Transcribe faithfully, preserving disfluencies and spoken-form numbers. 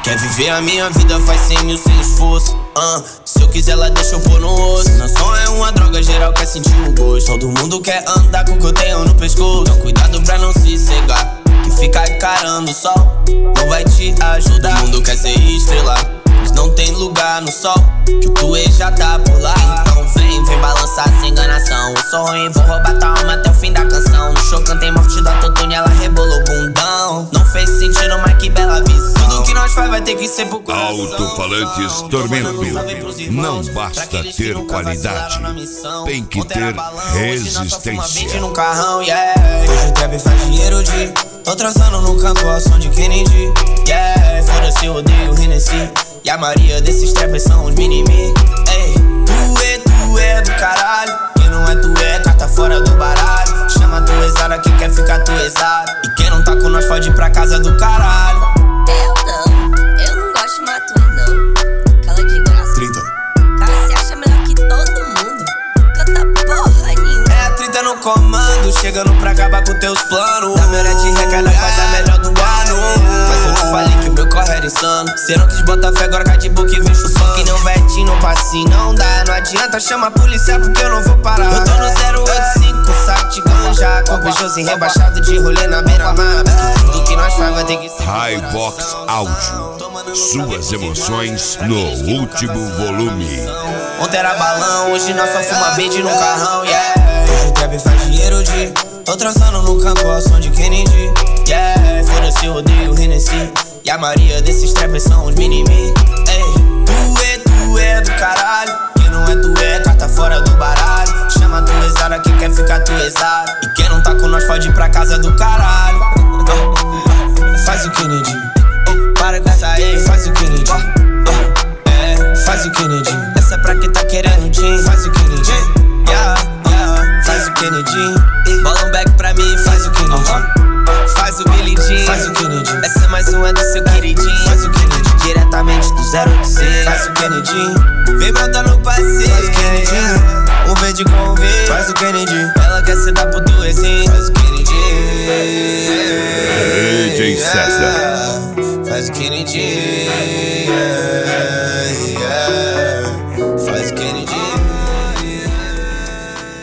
Quer viver a minha vida, faz cem mil sem esforço. uh, Se eu quiser, ela deixa eu pôr no osso. Não som é uma droga, geral quer sentir o gosto. Todo mundo quer andar com o que eu tenho no pescoço. Então cuidado pra não se cegar, que ficar encarando o sol não vai te ajudar. Todo mundo quer ser estrela, mas não tem lugar no sol, que o tuê já tá por lá. Então vem, vem balançar sem enganação. Eu sou ruim, vou roubar tua alma até o fim da canção. No show cantei morte do autotune, ela rebolou o bundão. Não fez sentido, mas que bela visão. Tudo que nós faz vai ter que ser pro coração. Alto-falantes Tormento. Não basta ter qualidade, tem que ter resistência. No carrão, yeah. Hoje o trap faz dinheiro de tô transando no campo ao som de Kennedy, yeah. Foda-se, eu odeio o Hennessy, e a maioria desses trappers são os mini-me. Ei, tu é, tu é do caralho. Quem não é tu é, carta fora do baralho. Chama tu exara, quem quer ficar tu exara. E quem não tá com nós pode ir pra casa do caralho. Eu não, eu não gosto de matua não. Cala de graça. trinta. Cara, se acha melhor que todo mundo. Canta porra nenhuma. É a trinta no comando, chegando pra acabar com teus planos. Da melhor de rec, ela faz a melhor do ano. Mas eu te falei que o meu corre era insano. Cê não quis botar fé, agora cai de boca e vem chupando. Que não vetinho, não passinho, não dá. Não adianta, chama a polícia porque eu não vou parar. Eu tô no zero oito cinco, saco de ganja. Corpejoso em rebaixado de rolê na beira-mar. Tudo que nós faz vai ter que ser Hivox Áudio, suas emoções no último volume. Ontem era balão, hoje nós só fuma verde no carrão, yeah. Hoje o trap faz dinheiro de tô transando no campo ao som de Kennedy, yeah. Foda-se, eu odeio o Hennessy, e a maioria desses trappers são os mini-me. Ei, tu é, tu é do caralho. Quem não é tu é, carta fora do baralho. Chama tu exara, quem quer ficar tu exara. E quem não tá com nós pode ir pra casa do caralho. Faz o Kennedy, para com essa aí, faz o Kennedy. É, faz o Kennedy. Essa é pra quem tá querendo din. Faz o Kennedy, yeah, yeah. Faz o Kennedy. Bola um back pra mim, faz o Kennedy. Faz o Billy Jean, faz o Kennedy. Essa é mais uma do seu queridinho. Faz o Kennedy, diretamente do zero oito seis. Faz o Kennedy, vem montar no passeio. Faz o Kennedy, um verde com um verde. Faz o Kennedy, ela quer ser da putuezinho. Faz o Kennedy, D J César. faz o Kennedy, yeah, yeah.